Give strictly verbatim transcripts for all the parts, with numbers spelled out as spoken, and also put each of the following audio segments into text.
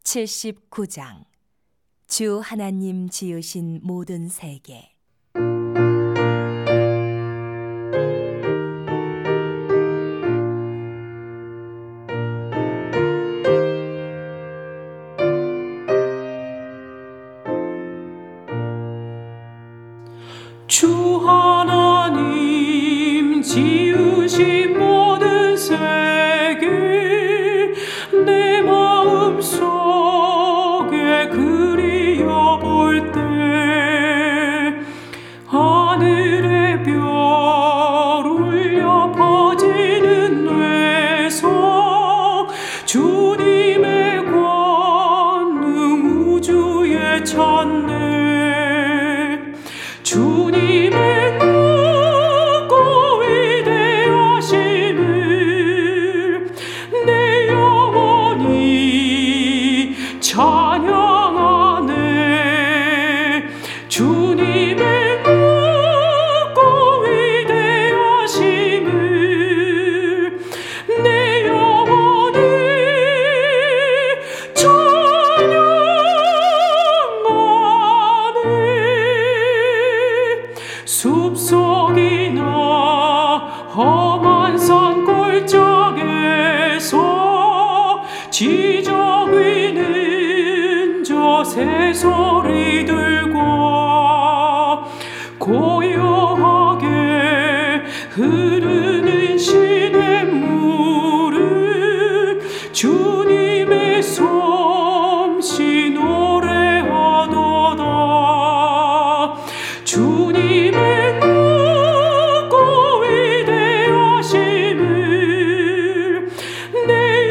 칠십구 장. 주 하나님 지으신 모든 세계. 주 하나님 지으신 모든 세계 내 마음속에 그리워볼 때 하늘의 별 울려 퍼지는 뇌성 주님의 권능 우주에 찾네. 주님의 높고 위대하심을 내 영혼이 찬양하네. 주님의 높고 위대하심을 내 영혼이 찬양하네. 숲속이나 험한 산 골짜기에서 지적 위는 저 새소리들과 고요하게 흐르는 시냇물은 주님의 솜씨 노래하도다. 주님의 높고 위대하심을 내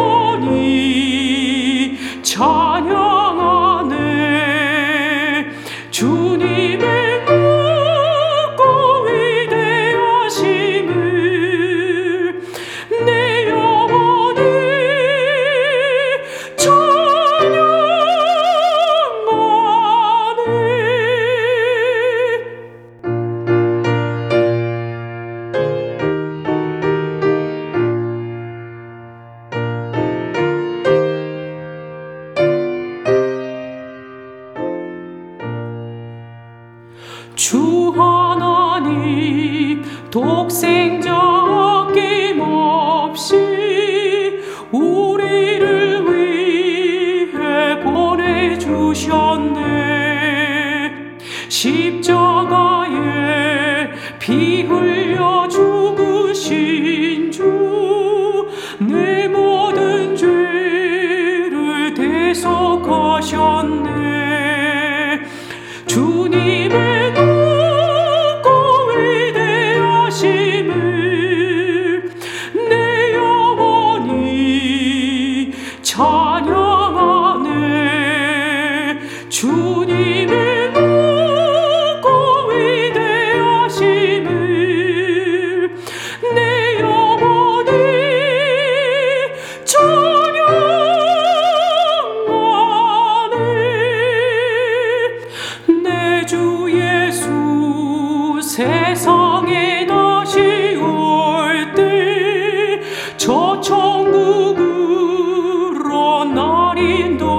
영혼이 찬양하네. 주님의 높고 위대하심을 내 영혼이 찬양하네. 주 하나님 독생자 아낌없이 우리를 위해 보내주셨네. 십자가에 피 흘려 죽으신 주 내 모든 죄를 대속하셨네. 주님의 높고 위대하심을 내 영혼이 찬양하네. 주님의 높고 위대하심을 내 영혼이 찬양하네. 내 주 예수 세상에 다시 올 때 저 천국으로 날 인도